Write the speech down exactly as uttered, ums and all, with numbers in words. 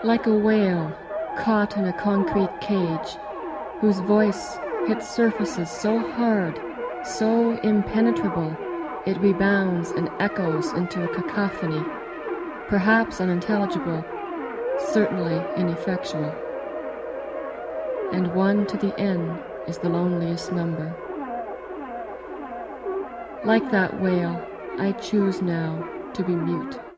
Like a whale caught in a concrete cage, whose voice hits surfaces so hard, so impenetrable, it rebounds and echoes into a cacophony, perhaps unintelligible, certainly ineffectual. And one to the N is the loneliest number. Like that whale, I choose now to be mute.